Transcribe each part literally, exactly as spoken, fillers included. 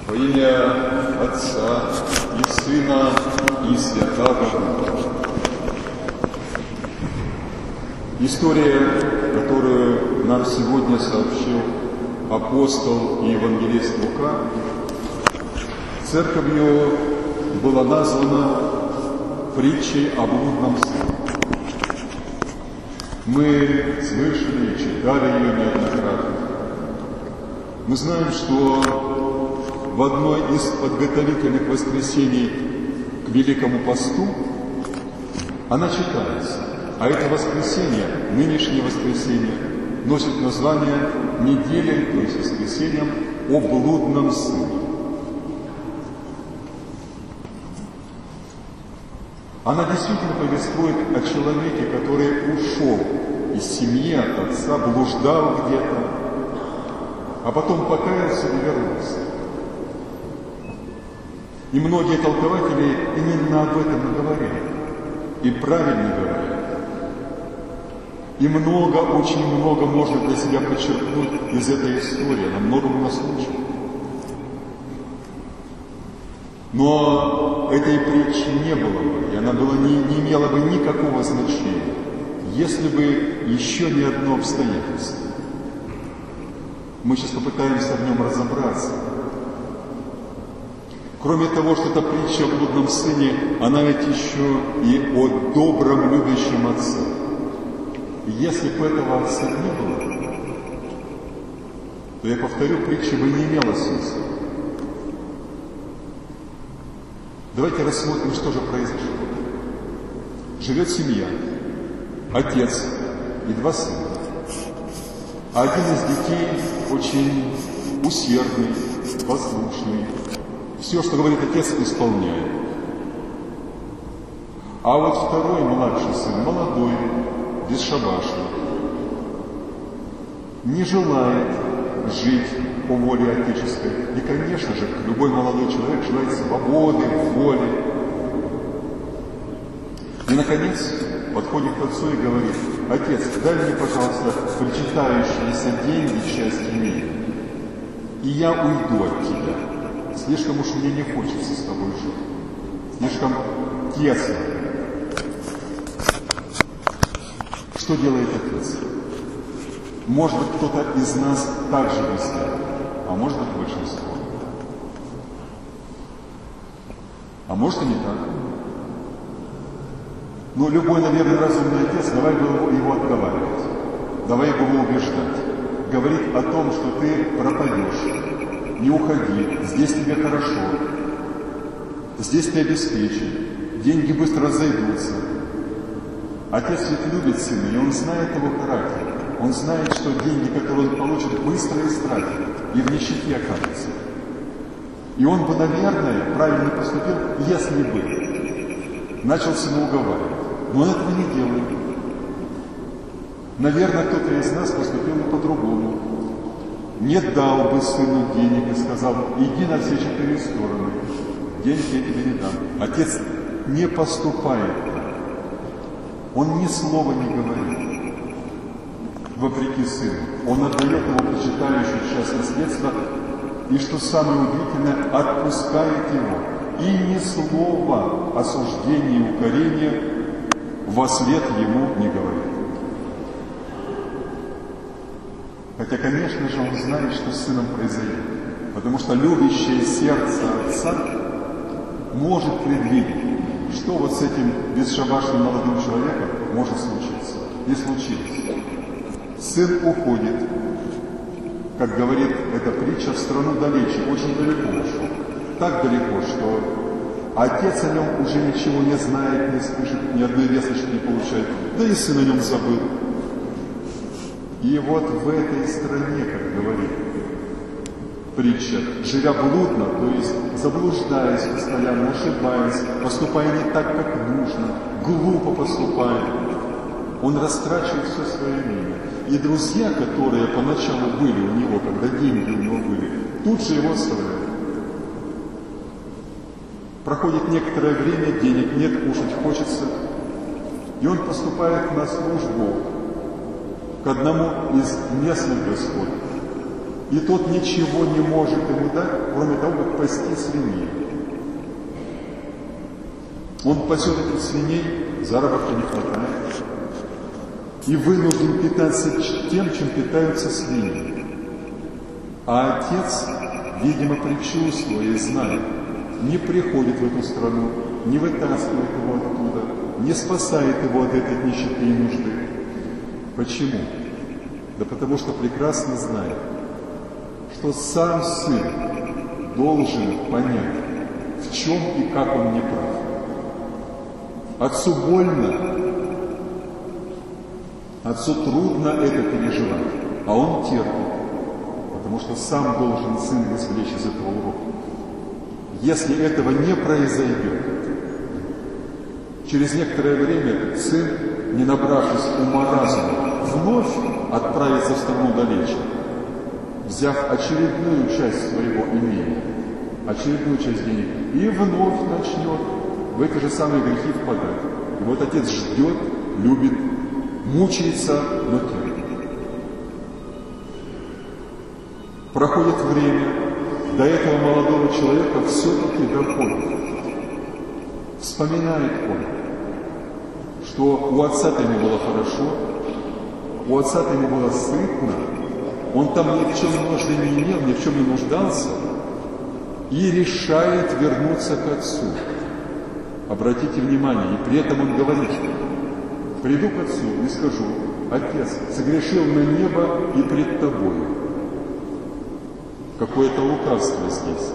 Во имя Отца и Сына и Святаго Духа. История, которую нам сегодня сообщил апостол и евангелист Лука, церковью была названа притчей о блудном сыне. Мы слышали и читали ее неоднократно. Мы знаем, что в одной из подготовительных воскресений к Великому посту она читается. А это воскресенье, нынешнее воскресенье, носит название недели, то есть воскресеньем, о блудном сыне. Она действительно повествует о человеке, который ушел из семьи от отца, блуждал где-то, а потом покаялся и вернулся. И многие толкователи именно об этом и говорят, и правильно говорят. И много, очень много можно для себя подчеркнуть из этой истории, она многому нас учит. Но этой притчи не было бы, и она была, не, не имела бы никакого значения, если бы еще не одно обстоятельство. Мы сейчас попытаемся в нем разобраться. Кроме того, что эта притча о блудном сыне, она ведь еще и о добром, любящем отце. И если бы этого отца не было, то, я повторю, притча бы не имела смысла. Давайте рассмотрим, что же произошло. Живет семья, отец и два сына. Один из детей очень усердный, послушный. Все, что говорит отец, исполняет. А вот второй, младший сын, молодой, бесшабашный, не желает жить по воле отеческой. И, конечно же, любой молодой человек желает свободы, воли. И, наконец, подходит к отцу и говорит: отец, дай мне, пожалуйста, причитающиеся деньги, часть имения, и я уйду от тебя. Слишком уж мне не хочется с тобой жить. Слишком тесно. Что делает отец? Может быть, кто-то из нас так же мыслит, а может быть, большинство. А может и не так. Но любой, наверное, разумный отец, давай бы его отговаривать, давай его убеждать, говорить о том, что ты пропадешь, не уходи, здесь тебе хорошо, здесь ты обеспечен, деньги быстро разойдутся. Отец ведь любит сына, и он знает его характер. Он знает, что деньги, которые он получит, быстро истратит и в нищете окажется. И он бы, наверное, правильно поступил, если бы начал сына уговаривать. Но он этого не делает. Наверное, кто-то из нас поступил бы по-другому. Не дал бы сыну денег и сказал: иди на все четыре стороны, денег я тебе не дам. Отец не поступает так. Он ни слова не говорит, вопреки сыну. Он отдает ему причитающую часть наследства, и, что самое удивительное, отпускает его. И ни слова осуждения и укорения вослед ему не говорит. Хотя, конечно же, он знает, что с сыном произойдет, потому что любящее сердце отца может предвидеть, что вот с этим бесшабашным молодым человеком может случиться. И случилось. Сын уходит, как говорит эта притча, в страну далече, очень далеко ушел. Так далеко, что отец о нем уже ничего не знает, не слышит, ни одной весточки не получает, да и сын о нем забыл. И вот в этой стране, как говорит притча, живя блудно, то есть заблуждаясь постоянно, ошибаясь, поступая не так, как нужно, глупо поступая, он растрачивает все свое имение. И друзья, которые поначалу были у него, когда деньги у него были, тут же его оставляют. Проходит некоторое время, денег нет, кушать хочется, и он поступает на службу к одному из местных господ. И тот ничего не может ему дать, кроме того, как пасти свиней. Он пасет этих свиней, заработка не хватает, и вынужден питаться тем, чем питаются свиньи. А отец, видимо, предчувствуя и зная, не приходит в эту страну, не вытаскивает его оттуда, не спасает его от этой нищеты и нужды. Почему? Да потому что прекрасно знает, что сам сын должен понять, в чем и как он не прав. Отцу больно, отцу трудно это переживать, а он терпит, потому что сам должен сын извлечь из этого урока. Если этого не произойдет, через некоторое время сын, не набравшись ума разума, вновь отправится в страну далече, взяв очередную часть своего имения, очередную часть денег, и вновь начнет в эти же самые грехи впадать. И вот отец ждет, любит, мучается, но терпит. Проходит время, до этого молодого человека все-таки доходит. Вспоминает он, что у отца-то ему было хорошо, у отца-то ему было сытно, он там ни в чем нужды не имел, ни в чем не нуждался, и решает вернуться к отцу. Обратите внимание, и при этом он говорит: приду к отцу и скажу: отец, согрешил на небо и пред тобою. Какое-то лукавство здесь.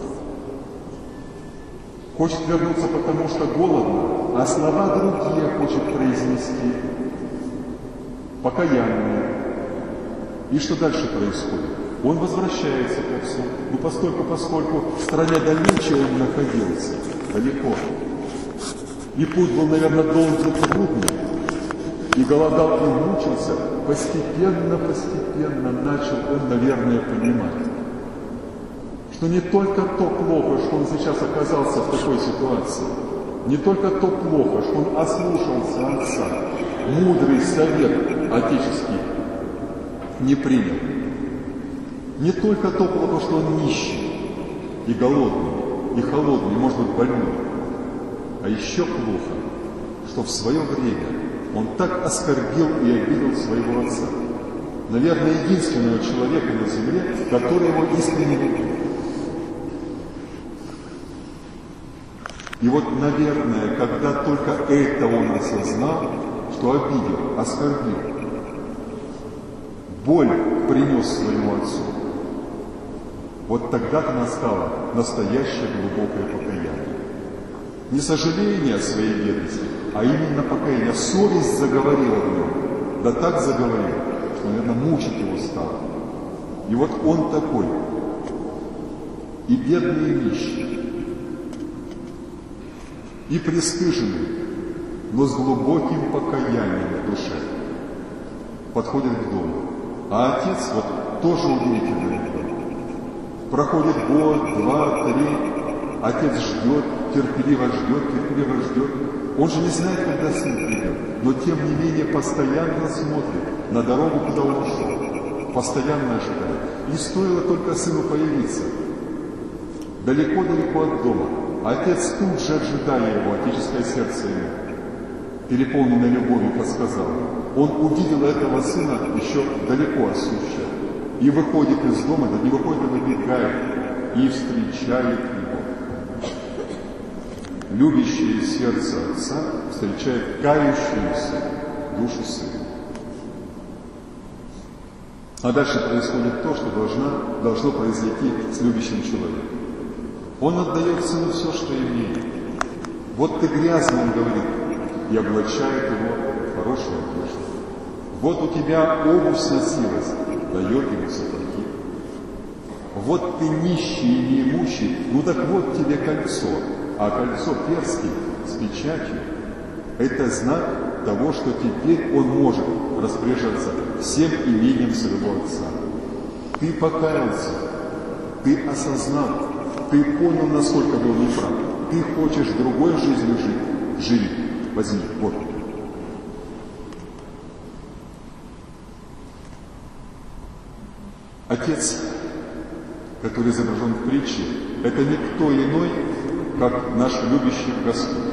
Хочет вернуться, потому что голодно, а слова другие хочет произнести, покаянные. И что дальше происходит? Он возвращается к отцу, но постольку, поскольку в стране далече он находился, далеко. И путь был, наверное, долгий, трудный, и голодал, и мучился, постепенно, постепенно начал он, наверное, понимать, что не только то плохо, что он сейчас оказался в такой ситуации, не только то плохо, что он ослушался отца, мудрый совет отеческий не принял, не только то плохо, что он нищий и голодный, и холодный, и, может быть, больной, а еще плохо, что в свое время он так оскорбил и обидел своего отца, наверное, единственного человека на земле, который его искренне любил. И вот, наверное, когда только это он осознал, что обидел, оскорбил, боль принес своему отцу, вот тогда-то настало настоящее глубокое покаяние. Не сожаление о своей бедности, а именно покаяние. Совесть заговорила в нем, да так заговорила, что, наверное, мучить его стало. И вот он такой, и бедный, и нищий, и пристыженный, но с глубоким покаянием в душе, подходит к дому. А отец, вот тоже удивительный ребенок. Проходит год, два, три, отец ждет, терпеливо ждет, терпеливо ждет. Он же не знает, когда сын придет, но тем не менее постоянно смотрит на дорогу, куда он шел, постоянно ожидает. И стоило только сыну появиться, далеко-далеко от дома, отец тут же, ожидая его, отеческое сердце ему, переполненное любовью, подсказал. Он увидел этого сына еще далеко отсюда, и выходит из дома, да не выходит, а выбегает, и встречает его. Любящее сердце отца встречает кающуюся душу сына. А дальше происходит то, что должна, должно произойти с любящим человеком. Он отдает сыну все, что имеет. Вот ты грязный, он говорит, и облачает его в хорошую одежду. Вот у тебя обувь сносилась, дает ему сапоги. Вот ты нищий и неимущий, ну так вот тебе кольцо. А кольцо перстень с печатью – это знак того, что теперь он может распоряжаться всем имением своего отца. Ты покаялся, ты осознал, ты понял, насколько был неправ. Ты хочешь другой жизнью жить. Живи, возьми, вот. Отец который изображен в притче, это никто иной, как наш любящий Господь.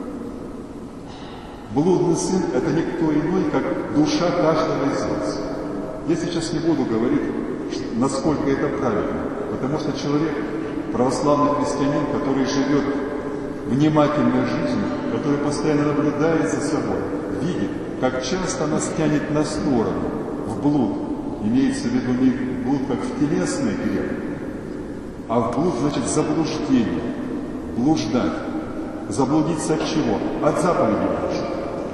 Блудный сын – это никто иной, как душа каждого из нас. Я сейчас не буду говорить, насколько это правильно, потому что человек, православный христианин, который живет внимательной жизнью, который постоянно наблюдает за собой, видит, как часто нас тянет на сторону, в блуд. Имеется в виду не блуд как в телесный грех, а в блуд значит заблуждение, блуждать. Заблудиться от чего? От заповедей Божьих.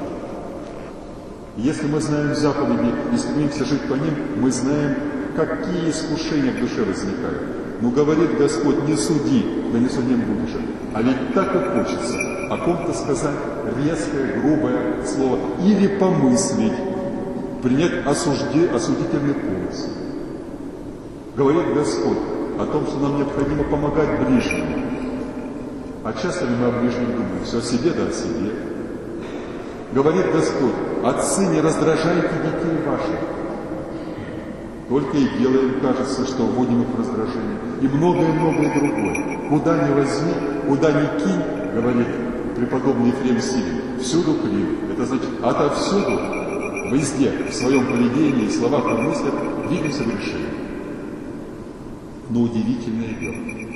Если мы знаем заповеди и стремимся жить по ним, мы знаем, какие искушения в душе возникают. Но говорит Господь: не суди, да не судим будешь. А ведь так и хочется о ком-то сказать резкое, грубое слово или помыслить, принять осужди, осудительный помысл. Говорит Господь о том, что нам необходимо помогать ближнему. А часто ли мы о ближнем думаем? Все о себе, да о себе. Говорит Господь: отцы, не раздражайте детей ваших. Только и делаем, кажется, что вводим их в раздражение. И многое-многое другое. Куда ни возьми, куда ни кинь, говорит преподобный Ефрем Сирин, всюду клин. Это значит, отовсюду, везде, в своем поведении, словах и мыслях видим согрешение. Но удивительное дело.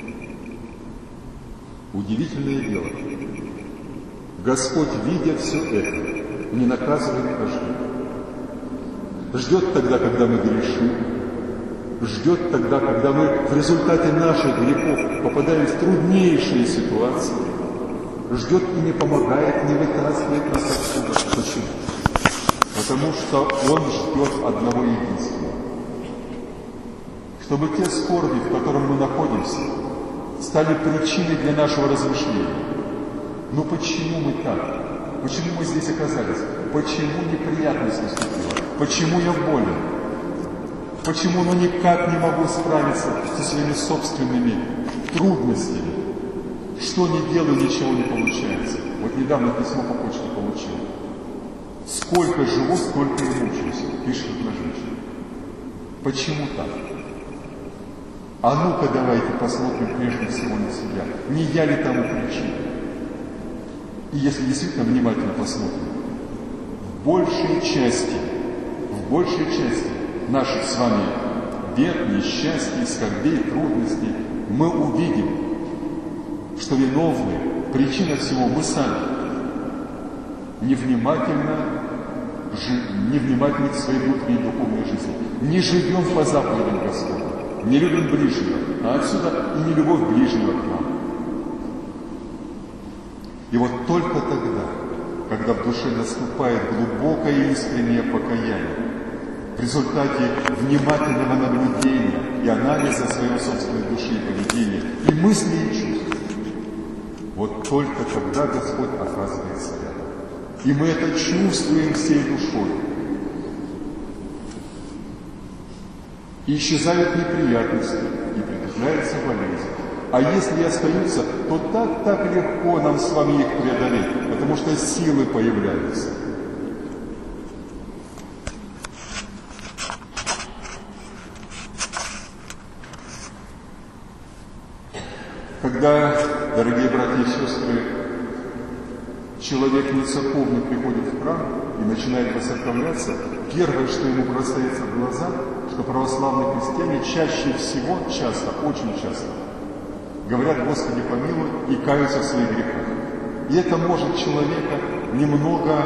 Удивительное дело. Господь, видя все это, не наказывает, а ждет. Ждет тогда, когда мы грешим. Ждет тогда, когда мы в результате наших грехов попадаем в труднейшие ситуации. Ждет и не помогает, не вытаскивает нас отсюда. Почему? Потому что Он ждет одного единственного. Чтобы те скорби, в котором мы находимся, стали причиной для нашего размышления. Но почему мы так? Почему мы здесь оказались? Почему неприятность наступила? Почему я болен? Почему ну никак не могу справиться со своими собственными трудностями? Что ни делаю, ничего не получается. Вот недавно письмо по почте получил. Сколько живу, столько и мучаюсь, пишет одна женщина. Почему так? А ну-ка давайте посмотрим прежде всего на себя. Не я ли тому причина? И если действительно внимательно посмотрим, в большей части, в большей части наших с вами бед, несчастий, скорбей, трудностей, мы увидим, что виновны, причина всего мы сами. Невнимательно, невнимательны к своей внутренней духовной жизни. Не живем по заповедям Господа, не любим ближнего, а отсюда и не любовь ближнего к нам. И вот только тогда, когда в душе наступает глубокое и искреннее покаяние, в результате внимательного наблюдения и анализа своей собственной души и поведения, и мыслей, и чувств, вот только тогда Господь оказывается рядом. И мы это чувствуем всей душой. И исчезают неприятности, и притупляется болезнь. А если и остаются, то так, так легко нам с вами их преодолеть, потому что силы появляются. Когда, дорогие братья и сестры, человек нецерковный приходит в храм и начинает воцерковляться, первое, что ему бросается в глаза, что православные христиане чаще всего, часто, очень часто, говорят: Господи, помилуй, и каются в своих грехах. И это может человека немного...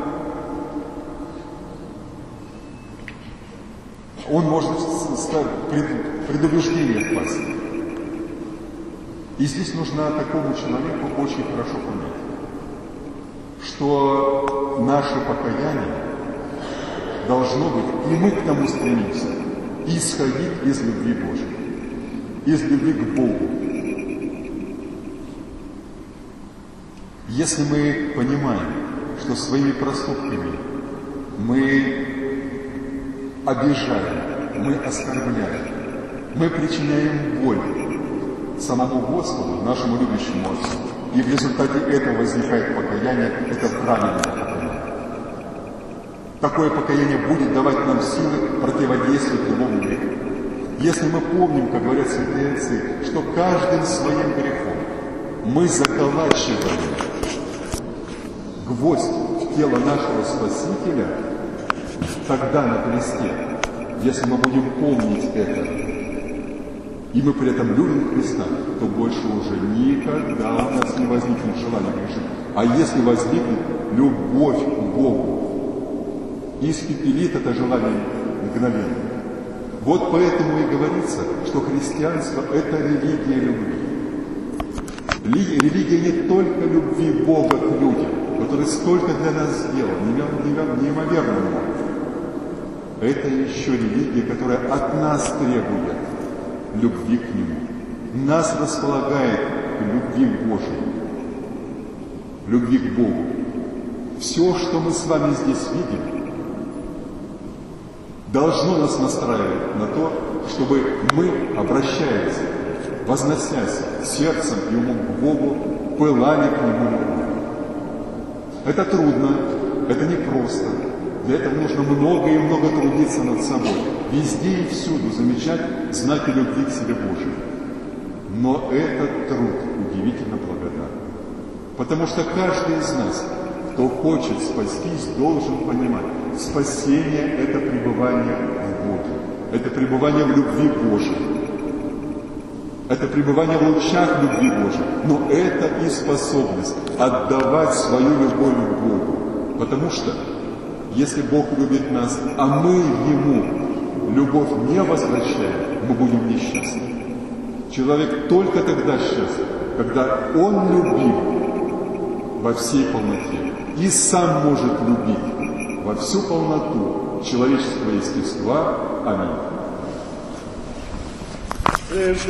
Он может в предубеждение впасть. И здесь нужно такому человеку очень хорошо понять, что наше покаяние должно быть, и мы к тому стремимся, исходить из любви Божьей, из любви к Богу. Если мы понимаем, что своими проступками мы обижаем, мы оскорбляем, мы причиняем боль самому Господу, нашему любящему Отцу, и в результате этого возникает покаяние, это правильное покаяние. Такое покаяние будет давать нам силы противодействовать любому греху. если мы помним, как говорят святые отцы, что каждым своим грехом мы заколачиваем гвоздь в тело нашего Спасителя, тогда на кресте, если мы будем помнить это, и мы при этом любим Христа, то больше уже никогда у нас не возникнет желания грешить. А если возникнет любовь к Богу, испепелит это желание мгновенно. Вот поэтому и говорится, что христианство – это религия любви. Религия не только любви Бога к людям, который столько для нас сделал, неимоверно много. Это еще религия, которая от нас требует любви к Нему. Нас располагает к любви к Божьей, любви к Богу. Все, что мы с вами здесь видим, должно нас настраивать на то, чтобы мы, обращаясь, возносясь сердцем и умом к Богу, пылали к Нему любовью. Это трудно, это непросто. Для этого нужно много и много трудиться над собой. Везде и всюду замечать знаки любви к себе Божией. Но этот труд удивительно благодарен. Потому что каждый из нас, кто хочет спастись, должен понимать, спасение – это пребывание в Боге. Это пребывание в любви Божией. Это пребывание в лучах любви Божией. Но это и способность отдавать свою любовь к Богу. Потому что если Бог любит нас, а мы Ему любовь не возвращаем, мы будем несчастны. Человек только тогда счастлив, когда он любим во всей полноте и сам может любить во всю полноту человеческого естества. Аминь.